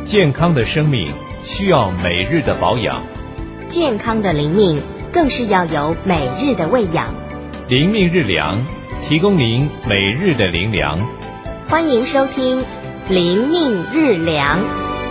健康的生命需要每日的保养， 健康的灵命更是要有每日的喂养。 灵命日粮，提供您每日的灵粮。 欢迎收听灵命日粮。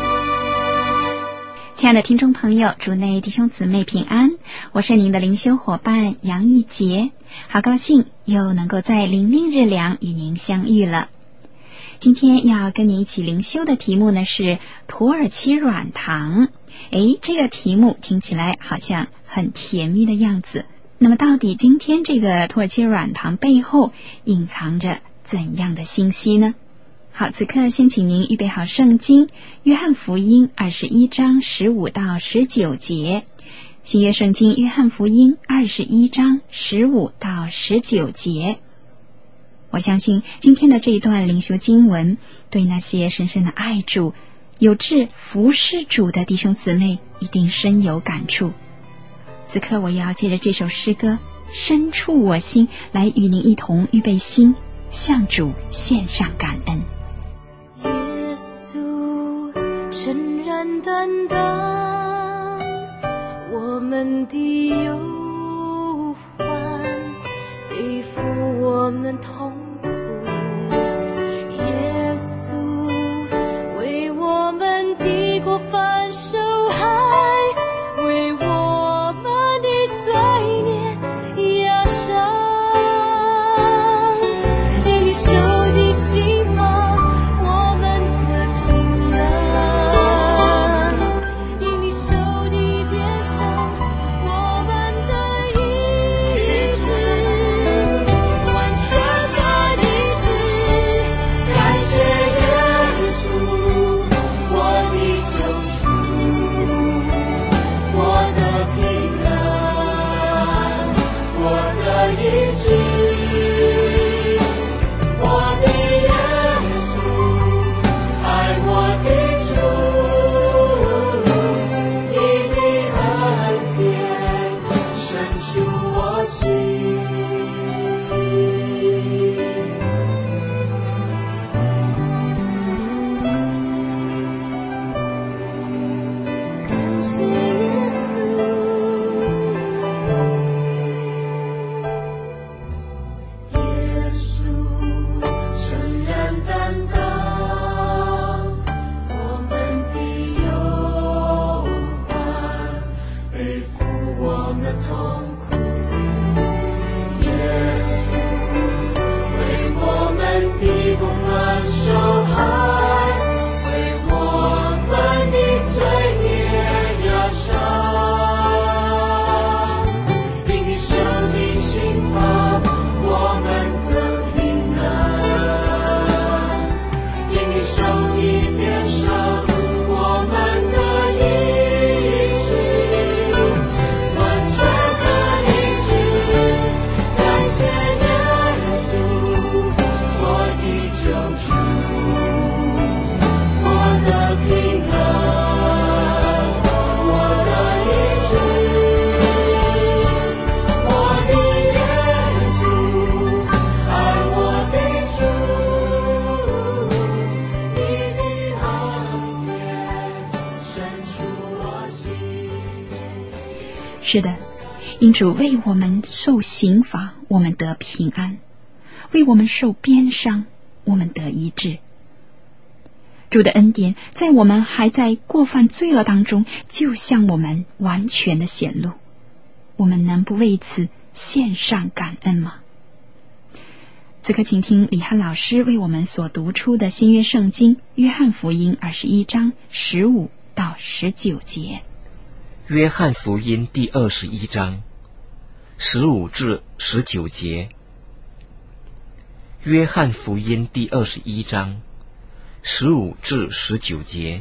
亲爱的听众朋友，主内弟兄姊妹平安，我是您的灵修伙伴杨义杰，好高兴又能够在灵命日粮与您相遇了。今天要跟你一起灵修的题目呢是土耳其软糖。这个题目听起来好像很甜蜜的样子，那么到底今天这个土耳其软糖背后隐藏着怎样的信息呢？好，此刻先请您预备好圣经，约翰福音21章15到19节。新约圣经约翰福音21章15到19节。我相信今天的这一段灵修经文，对那些深深的爱主、有志服侍主的弟兄姊妹一定深有感触。此刻我要借着这首诗歌深处我心，来与您一同预备心，向主献上感恩。 耶稣诚然担当我们的忧患，背负我们痛苦。耶稣为我们抵过犯受害，为我们的罪孽压伤。因你受的刑罚，我们得平安；因你受的鞭伤，我们得医治。完全的医治，感谢耶稣，我的救赎，我的平安，我的医治。我的耶稣，爱我的主，你的恩典深处我心。感谢耶稣，耶稣诚然担当我们的忧患，背负我们痛苦。耶稣为我们抵过犯受害，为我们的罪孽压伤。因你受的刑罚，我们得平安；因你受的鞭伤，我们得医治。完全的医治，感谢耶稣，我的救主，我的平安，我的医治。我的耶稣，爱我的主，你的恩典深处我心。 是的，因主为我们受刑罚，我们得平安；为我们受鞭伤，我们得医治。主的恩典在我们还在过犯罪恶当中，就向我们完全的显露。我们能不为此献上感恩吗？此刻请听李翰老师为我们所读出的新约圣经约翰福音21章15到19节。 约翰福音第21章15至19节。约翰福音第21章15至19节。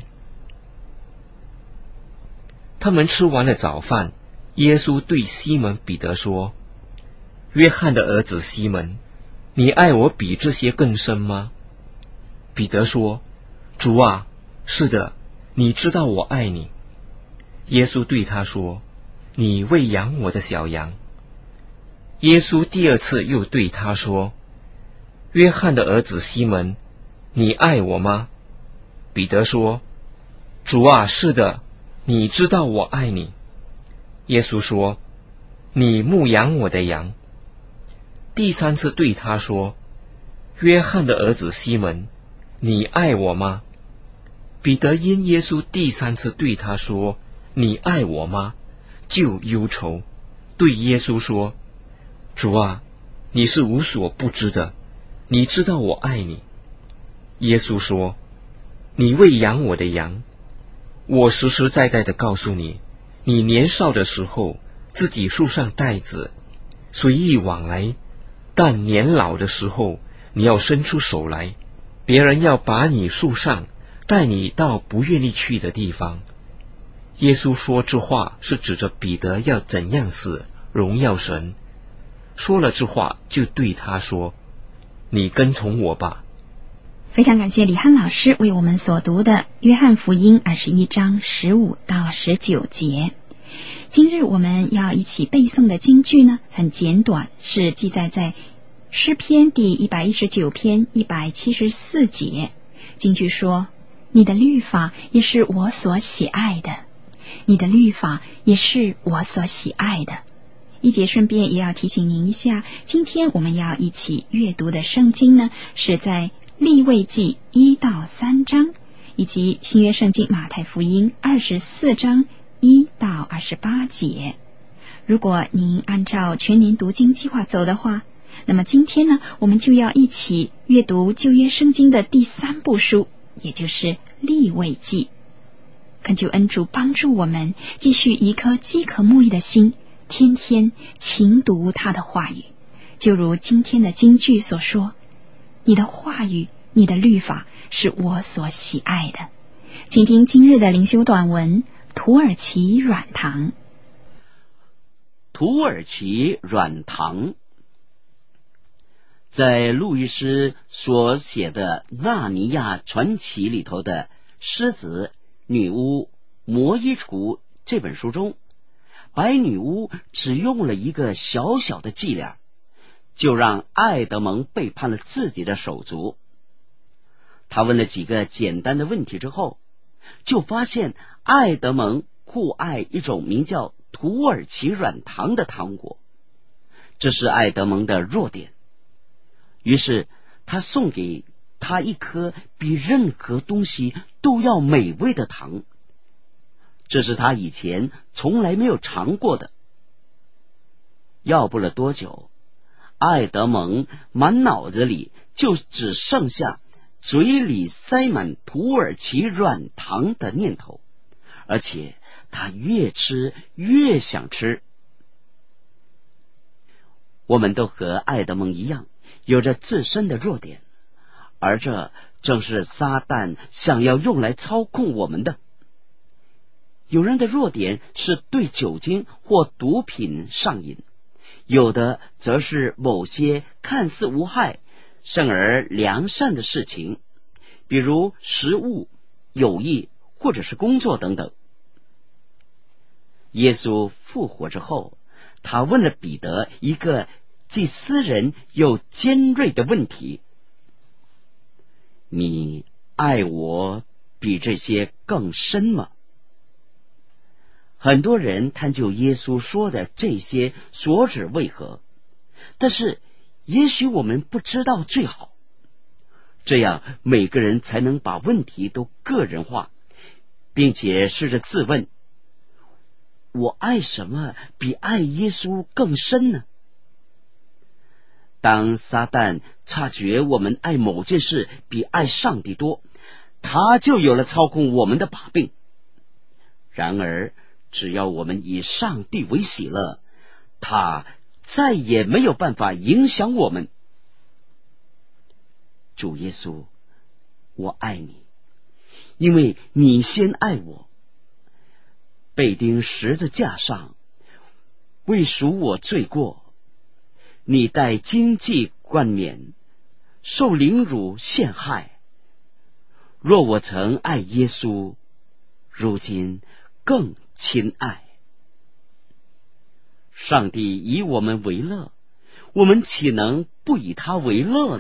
他们吃完了早饭，耶稣对西门彼得说：约翰的儿子西门，你爱我比这些更深吗？彼得说：主啊，是的，你知道我爱你。耶稣对他说：你喂养我的小羊。耶稣第二次又对他说：约翰的儿子西门，你爱我吗？彼得说： 主啊，是的，你知道我爱你。耶稣说，你牧养我的羊。第3次对他说，约翰的儿子西门，你爱我吗？彼得因耶稣第3次对他说，你爱我吗？就忧愁，对耶稣说，主啊，你是无所不知的，你知道我爱你。耶稣说，你喂养我的羊。我实实在在的告诉你，你年少的时候自己束上带子，随意往来，但年老的时候你要伸出手来，别人要把你束上，带你到不愿意去的地方。耶稣说这话是指着彼得要怎样死，荣耀神。说了这话，就对他说，你跟从我吧。 非常感谢李汉老师为我们所读的约翰福音21章15到19节。今日我们要一起背诵的经句呢，很简短，是记载在诗篇第119篇174节。经句说，你的律法也是我所喜爱的，你的律法也是我所喜爱的。一节顺便也要提醒您一下，今天我们要一起阅读的圣经呢，是在利未记1到3章，以及新约圣经马太福音24章1到28节。如果您按照全年读经计划走的话，那么今天呢，我们就要一起阅读旧约圣经的第3部书，也就是利未记。恳求恩主帮助我们继续一颗饥渴慕义的心，天天勤读他的话语，就如今天的经句所说，你的话语，你的律法是我所喜爱的。请听今日的灵修短文，土耳其软糖。 土耳其软糖，在路易斯所写的《纳尼亚传奇》里头的狮子、女巫、魔衣橱这本书中，白女巫只用了一个小小的伎俩，就让爱德蒙背叛了自己的手足。他问了几个简单的问题之后，就发现爱德蒙酷爱一种名叫土耳其软糖的糖果，这是爱德蒙的弱点。于是他送给他一颗比任何东西都要美味的糖，这是他以前从来没有尝过的。要不了多久，爱德蒙满脑子里就只剩下嘴里塞满土耳其软糖的念头，而且他越吃越想吃。我们都和爱德蒙一样，有着自身的弱点，而这正是撒旦想要用来操控我们的。有人的弱点是对酒精或毒品上瘾，有的则是某些看似无害甚而良善的事情，比如食物、友谊或者是工作等等。耶稣复活之后，他问了彼得一个既私人又尖锐的问题：你爱我比这些更深吗？很多人探究耶稣说的这些所指为何，但是也许我们不知道最好，这样每个人才能把问题都个人化，并且试着自问，我爱什么比爱耶稣更深呢？当撒旦察觉我们爱某件事比爱上帝多，他就有了操控我们的把柄。然而只要我们以上帝为喜乐，他再也没有办法影响我们。主耶稣，我爱你，因为你先爱我。被钉十字架上，为赎我罪过，你戴荆棘冠冕，受凌辱陷害。若我曾爱耶稣，如今更亲爱。上帝以我们为乐，我们岂能不以他为乐呢？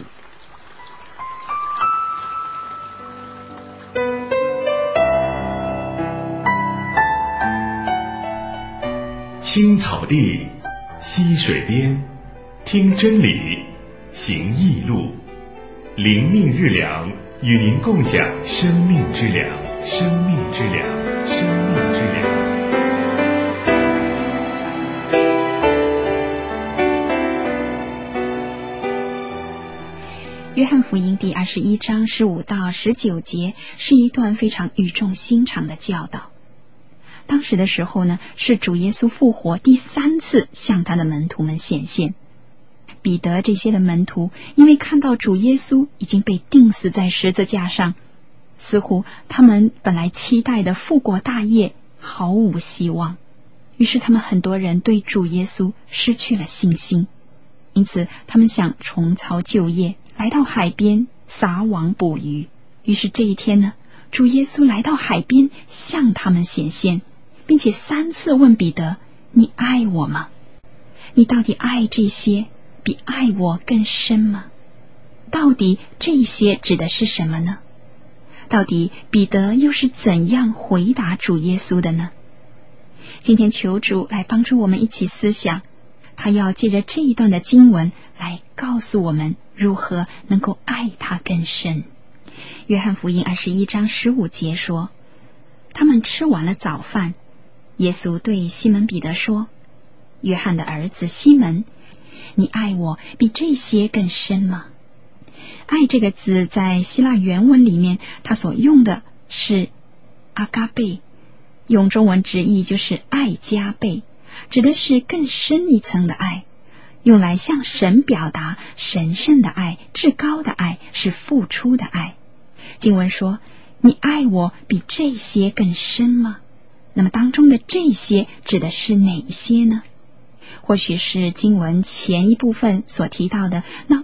青草地，溪水边，听真理，行义路，灵命日粮，与您共享生命之粮，生命之粮，生命之粮。 约翰福音第21章15到19节是一段非常语重心长的教导。当时的时候呢，是主耶稣复活第3次向他的门徒们显现。彼得这些的门徒因为看到主耶稣已经被钉死在十字架上，似乎他们本来期待的复国大业毫无希望，于是他们很多人对主耶稣失去了信心，因此他们想重操旧业，来到海边撒网捕鱼。于是这一天呢，主耶稣来到海边向他们显现，并且3次问彼得：你爱我吗？你到底爱这些比爱我更深吗？到底这些指的是什么呢？到底彼得又是怎样回答主耶稣的呢？今天求主来帮助我们一起思想，他要借着这一段的经文来告诉我们如何能够爱他更深。约翰福音21章15节说，他们吃完了早饭，耶稣对西门彼得说：约翰的儿子西门，你爱我比这些更深吗？爱这个字在希腊原文里面，它所用的是阿嘎贝，用中文直译就是爱加倍，指的是更深一层的爱，用来向神表达神圣的爱，至高的爱，是付出的爱。经文说，你爱我比这些更深吗？那么当中的这些指的是哪些呢？或许是经文前一部分所提到的那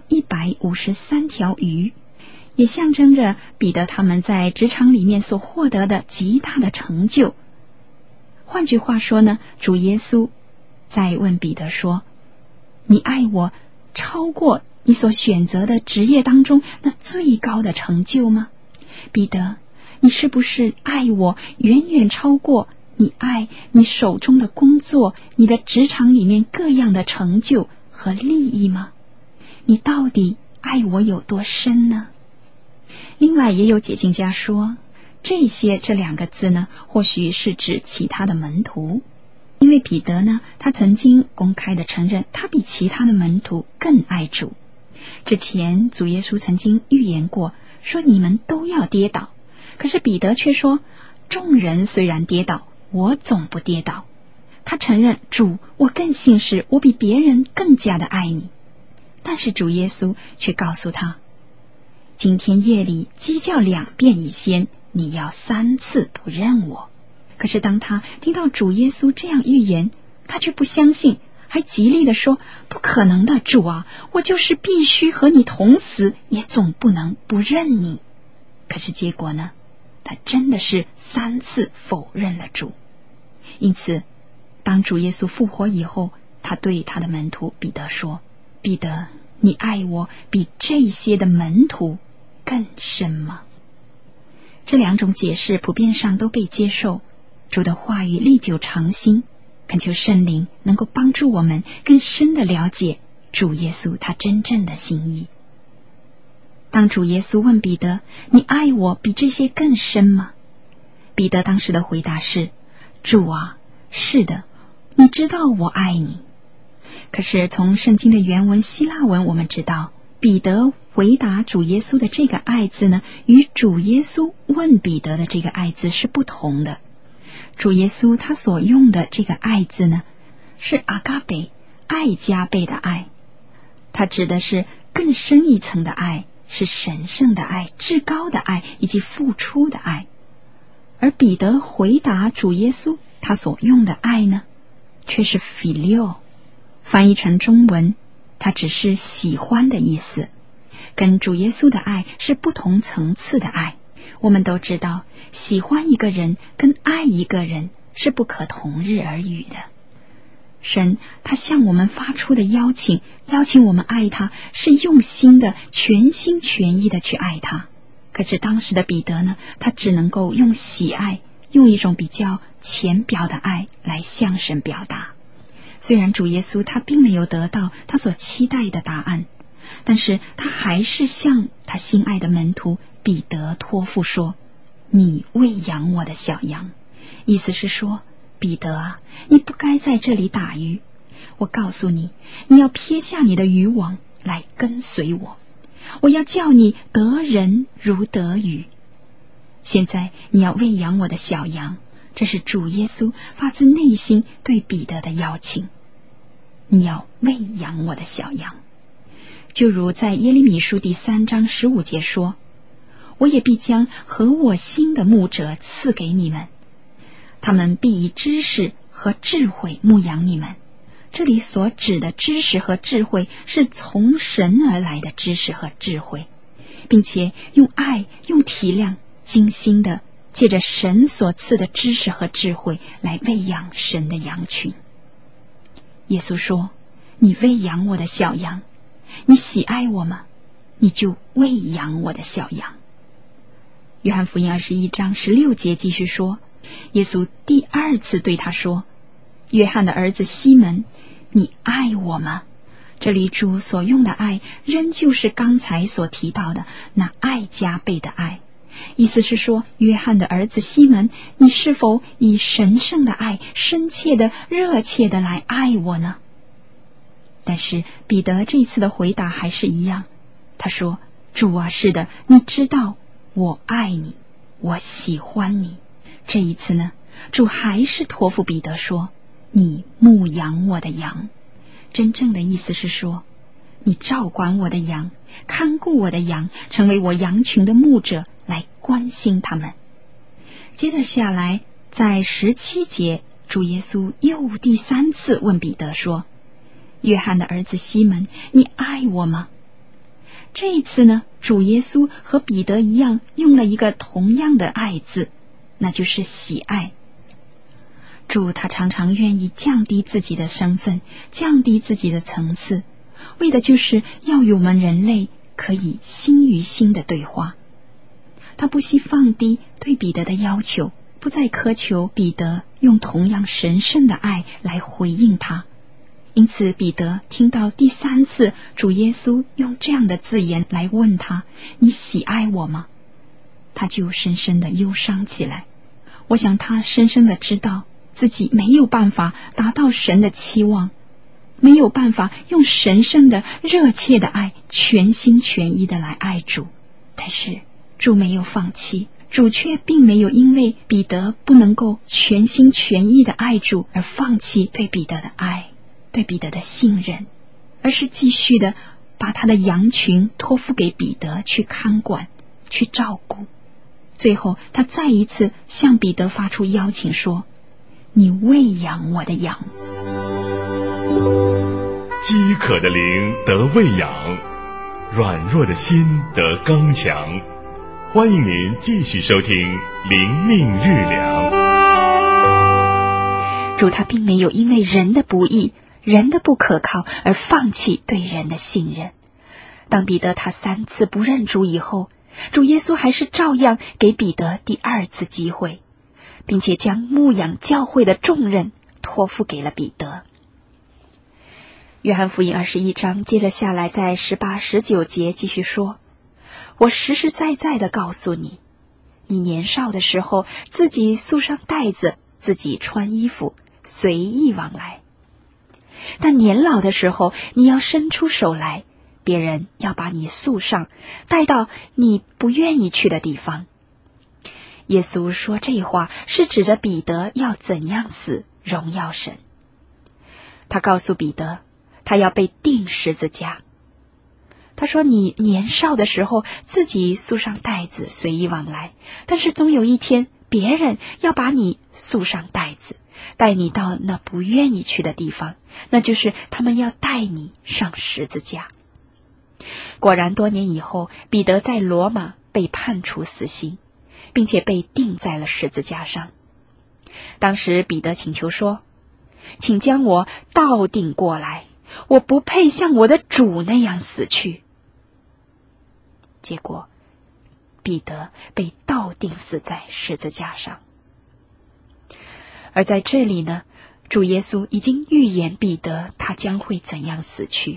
153条鱼，也象征着彼得他们在职场里面所获得的极大的成就。换句话说呢，主耶稣在问彼得说，你爱我超过你所选择的职业当中那最高的成就吗？彼得，你是不是爱我远远超过你爱你手中的工作，你的职场里面各样的成就和利益吗？你到底爱我有多深呢？另外也有解经家说，这2个字呢，或许是指其他的门徒，因为彼得呢，他曾经公开的承认他比其他的门徒更爱主。之前主耶稣曾经预言过，说你们都要跌倒，可是彼得却说，众人虽然跌倒，我总不跌倒。他承认，主，我更信实，我比别人更加的爱你。但是主耶稣却告诉他，今天夜里鸡叫2遍以先，你要3次不认我。可是当他听到主耶稣这样预言，他却不相信，还极力地说，不可能的，主啊，我就是必须和你同死，也总不能不认你。可是结果呢，他真的是3次否认了主。因此当主耶稣复活以后，他对他的门徒彼得说，彼得，你爱我比这些的门徒更深吗？这2种解释普遍上都被接受，主的话语历久常新，恳求圣灵能够帮助我们更深的了解主耶稣他真正的心意。当主耶稣问彼得，你爱我比这些更深吗？彼得当时的回答是，主啊，是的，你知道我爱你。可是从圣经的原文希腊文我们知道，彼得回答主耶稣的这个爱字呢，与主耶稣问彼得的这个爱字是不同的。主耶稣他所用的这个爱字呢，是阿嘎贝，爱加倍的爱，它指的是更深一层的爱，是神圣的爱，至高的爱，以及付出的爱。而彼得回答主耶稣他所用的爱呢，却是 phileo， 翻译成中文，它只是喜欢的意思，跟主耶稣的爱是不同层次的爱。我们都知道，喜欢一个人跟爱一个人是不可同日而语的。神他向我们发出的邀请我们爱他，是用心的，全心全意的去爱他。可是当时的彼得呢，他只能够用喜爱，用一种比较浅表的爱来向神表达。 虽然主耶稣他并没有得到他所期待的答案，但是他还是向他心爱的门徒彼得托付说，你喂养我的小羊。意思是说，彼得啊，你不该在这里打鱼，我告诉你，你要撇下你的渔网来跟随我，我要叫你得人如得鱼。现在你要喂养我的小羊，这是主耶稣发自内心对彼得的邀请。你要喂养我的小羊，就如在耶利米书第3章15节说，我也必将合我心的牧者赐给你们，他们必以知识和智慧牧养你们。这里所指的知识和智慧是从神而来的知识和智慧，并且用爱、用体谅、精心的借着神所赐的知识和智慧来喂养神的羊群。耶稣说，你喂养我的小羊，你喜爱我吗？你就喂养我的小羊。约翰福音21章16节继续说，耶稣第2次对他说，约翰的儿子西门，你爱我吗？这里主所用的爱仍旧是刚才所提到的那爱加倍的爱，意思是说，约翰的儿子西门，你是否以神圣的爱深切的热切的来爱我呢？但是彼得这次的回答还是一样，他说，主啊，是的，你知道我爱你，我喜欢你。这一次呢，主还是托付彼得说，你牧养我的羊。真正的意思是说，你照管我的羊，看顾我的羊，成为我羊群的牧者，来关心他们。接着下来，在17节，主耶稣又第3次问彼得说，约翰的儿子西门，你爱我吗？这一次呢，主耶稣和彼得一样，用了一个同样的爱字，那就是喜爱。主他常常愿意降低自己的身份，降低自己的层次，为的就是要与我们人类可以心与心的对话。他不惜放低对彼得的要求，不再苛求彼得用同样神圣的爱来回应他。因此彼得听到第3次主耶稣用这样的字眼来问他，你喜爱我吗？他就深深的忧伤起来。我想他深深的知道自己没有办法达到神的期望，没有办法用神圣的热切的爱全心全意的来爱主。但是主没有放弃，主却并没有因为彼得不能够全心全意的爱主而放弃对彼得的爱，对彼得的信任，而是继续的把他的羊群托付给彼得去看管，去照顾。最后他再一次向彼得发出邀请说，你喂养我的羊。 饥渴的灵得喂养，软弱的心得刚强。欢迎您继续收听灵命日粮。 主他并没有因为人的不义、人的不可靠而放弃对人的信任。当彼得他3次不认主以后，主耶稣还是照样给彼得第2次机会，并且将牧养教会的重任托付给了彼得。约翰福音21章接着下来，在18、19节继续说，我实实在在的告诉你，你年少的时候自己束上带子，自己穿衣服，随意往来。但年老的时候，你要伸出手来，别人要把你束上，带到你不愿意去的地方。耶稣说这话是指着彼得要怎样死，荣耀神。他告诉彼得，他要被钉十字架。他说，你年少的时候自己束上带子，随意往来，但是总有一天别人要把你束上带子，带你到那不愿意去的地方，那就是他们要带你上十字架。果然多年以后，彼得在罗马被判处死刑，并且被钉在了十字架上。当时彼得请求说，请将我倒钉过来，我不配像我的主那样死去。结果彼得被倒钉死在十字架上。而在这里呢， 主耶稣已经预言彼得他将会怎样死去。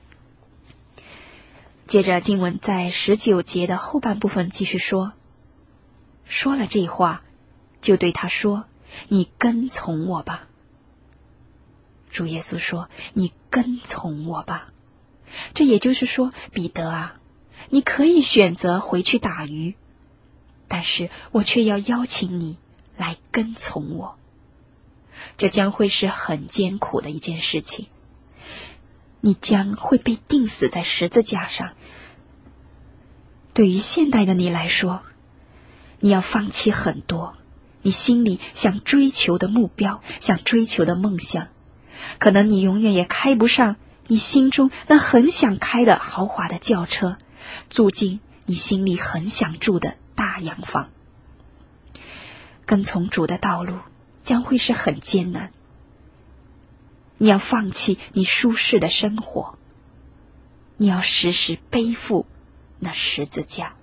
接着经文在19节的后半部分继续说了这话，就对他说，你跟从我吧。主耶稣说，你跟从我吧。这也就是说，彼得啊，你可以选择回去打鱼，但是我却要邀请你来跟从我。这将会是很艰苦的一件事情，你将会被钉死在十字架上。对于现代的你来说，你要放弃很多你心里想追求的目标，想追求的梦想，可能你永远也开不上你心中那很想开的豪华的轿车，住进你心里很想住的大洋房。跟从主的道路将会是很艰难，你要放弃你舒适的生活，你要时时背负那十字架。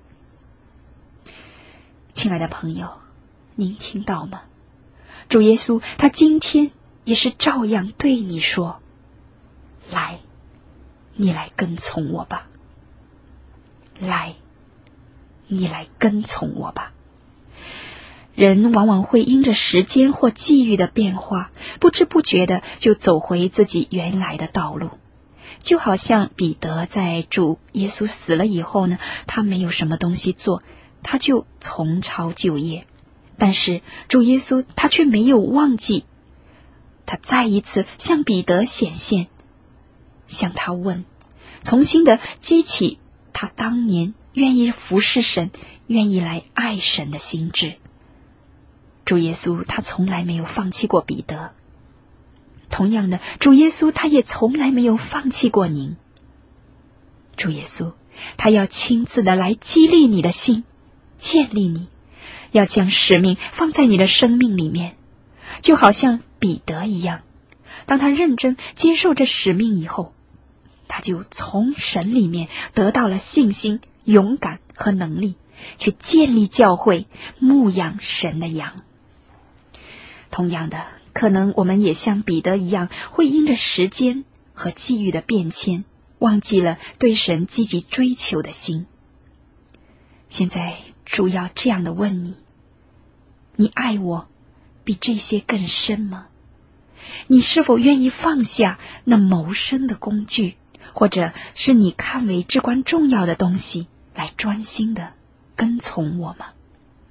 亲爱的朋友，您听到吗？主耶稣他今天也是照样对你说，来，你来跟从我吧，来，你来跟从我吧。人往往会因着时间或际遇的变化，不知不觉的就走回自己原来的道路。就好像彼得在主耶稣死了以后呢，他没有什么东西做，他就重操旧业。但是主耶稣他却没有忘记，他再一次向彼得显现，向他问，重新的激起他当年愿意服侍神，愿意来爱神的心志。主耶稣他从来没有放弃过彼得，同样的，主耶稣他也从来没有放弃过您。主耶稣他要亲自的来激励你的心，建立你，要将使命放在你的生命里面，就好像彼得一样，当他认真接受这使命以后，他就从神里面得到了信心、勇敢和能力，去建立教会，牧养神的羊。同样的，可能我们也像彼得一样，会因着时间和际遇的变迁，忘记了对神积极追求的心。现在主要这样的问你，你爱我比这些更深吗？你是否愿意放下那谋生的工具，或者是你看为至关重要的东西，来专心的跟从我吗？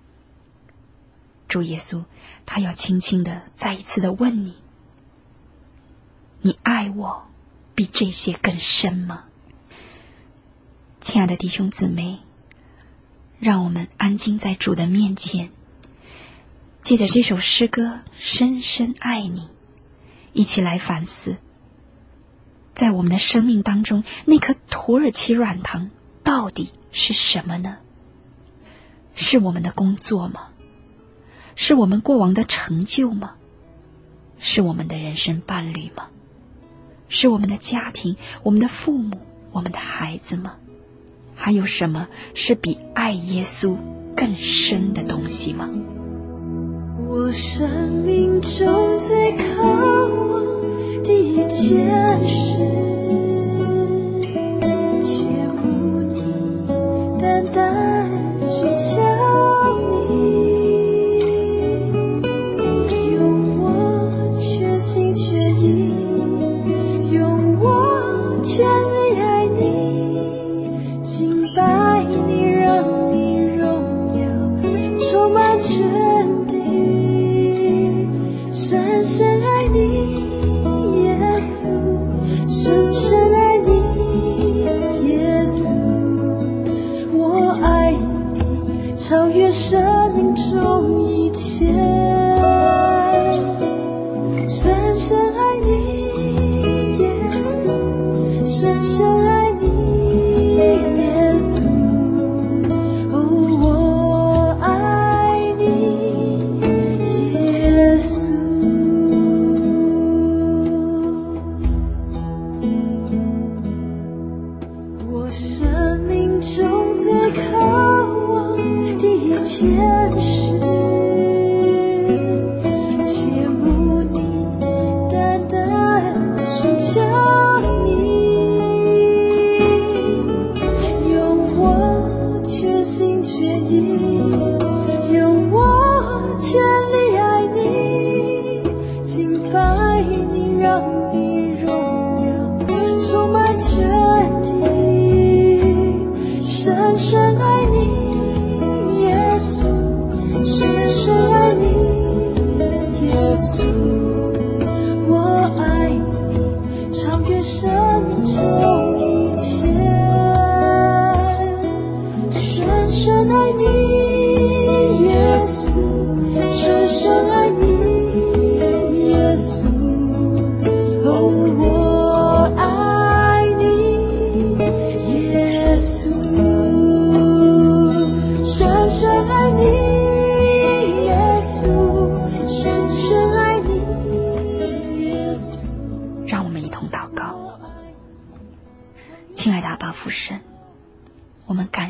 主耶稣他要轻轻的再一次的问你，你爱我比这些更深吗？亲爱的弟兄姊妹，让我们安静在主的面前，借着这首诗歌深深爱你，一起来反思，在我们的生命当中，那颗土耳其软糖到底是什么呢？是我们的工作吗？是我们过往的成就吗？是我们的人生伴侣吗？是我们的家庭、我们的父母、我们的孩子吗？还有什么是比爱耶稣更深的东西吗？ 我生命中最渴望的一件事，切慕你，单单寻求你，用我全心全意，用我全力爱你，敬拜你，让你荣耀充满全地，深深爱你，耶稣，深深爱你，耶稣，我爱你，超越生命中一切，深深爱你，耶稣，深深爱你，耶稣，哦，我爱你，耶稣。我生命中最渴望的一件事，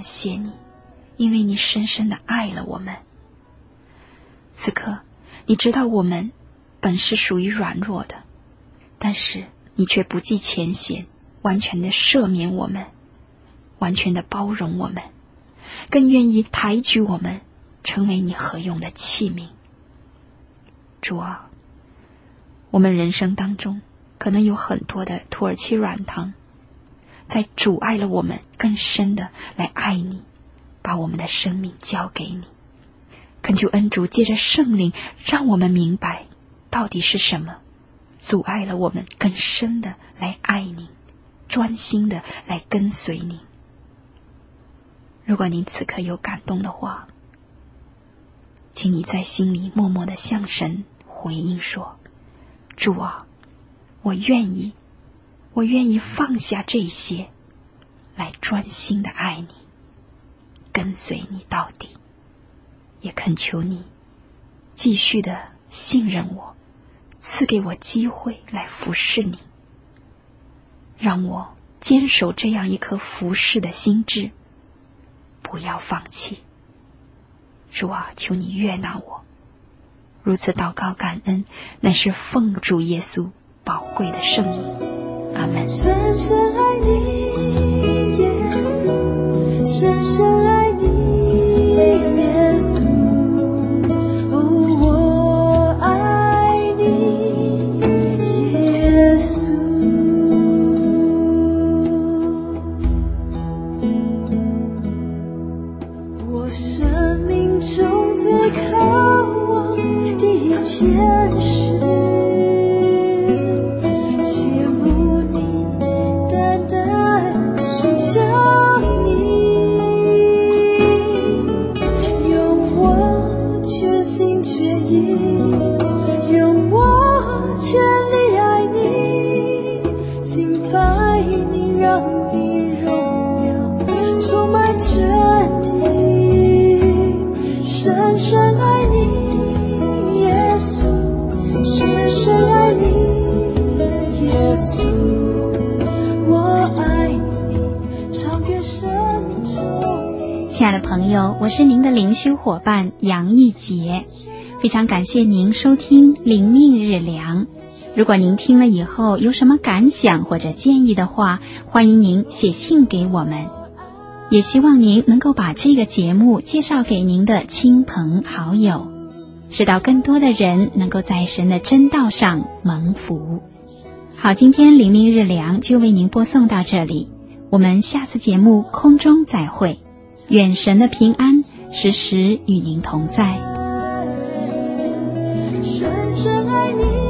谢你，因为你深深地爱了我们。此刻你知道我们本是属于软弱的，但是你却不计前嫌，完全的赦免我们，完全的包容我们，更愿意抬举我们，成为你合用的器皿。主啊，我们人生当中可能有很多的土耳其软糖，在阻碍了我们更深的来爱你，把我们的生命交给你。恳求恩主借着圣灵，让我们明白到底是什么阻碍了我们更深的来爱你，专心的来跟随你。如果您此刻有感动的话，请你在心里默默的向神回应说，主啊，我愿意放下这些，来专心的爱你，跟随你到底。也恳求你继续的信任我，赐给我机会来服侍你，让我坚守这样一颗服侍的心志，不要放弃。主啊，求你悦纳我。如此祷告感恩，乃是奉主耶稣宝贵的圣名。阿门。 深深爱你，耶稣，深深爱你，耶稣，我爱你，耶稣。我生命中最渴望的一件事，用我全力爱你，敬拜你，让你荣耀充满全地。深深爱你，耶稣，深深爱你，耶稣，我爱你，超越深重。 亲爱的朋友，我是您的灵修伙伴杨义杰，非常感谢您收听灵命日粮。如果您听了以后有什么感想或者建议的话，欢迎您写信给我们。也希望您能够把这个节目介绍给您的亲朋好友，使到更多的人能够在神的真道上蒙福。好，今天灵命日粮就为您播送到这里，我们下次节目空中再会。愿神的平安时时与您同在。 深深爱你。